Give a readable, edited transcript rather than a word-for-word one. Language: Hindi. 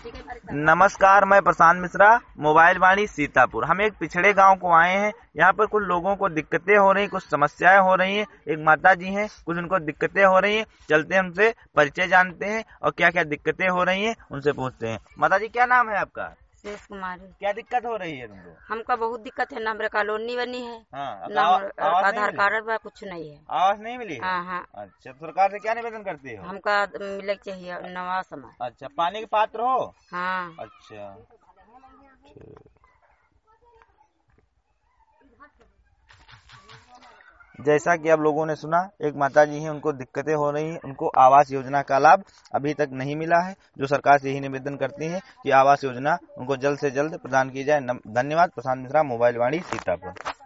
नमस्कार, मैं प्रशांत मिश्रा, मोबाइल वाणी सीतापुर। हम एक पिछड़े गांव को आए हैं। यहाँ पर कुछ लोगों को दिक्कतें हो रही, कुछ समस्याएं हो रही हैं। एक माता जी हैं, कुछ उनको दिक्कतें हो रही हैं। चलते हैं, उनसे परिचय जानते हैं और क्या क्या दिक्कतें हो रही हैं उनसे पूछते हैं। माता जी, क्या नाम है आपका? शेष कुमारी। क्या दिक्कत हो रही है तुमको? हमका बहुत दिक्कत है, ना हमरा कॉलोनी बनी है, हाँ, ना आवास नहीं आधार मिली? कार्ड बा, कुछ नहीं है। आवास नहीं मिली है? हाँ हाँ। अच्छा, तो सरकार से क्या निवेदन करती हो? हमका मिले चाहिए नवा समय। अच्छा, पानी के पात्र हो? हाँ। अच्छा, जैसा कि आप लोगों ने सुना, एक माता जी हैं, उनको दिक्कतें हो रही हैं, उनको आवास योजना का लाभ अभी तक नहीं मिला है। जो सरकार से यही निवेदन करती हैं कि आवास योजना उनको जल्द से जल्द प्रदान की जाए। धन्यवाद। प्रशांत मिश्रा, मोबाइल वाणी सीतापुर।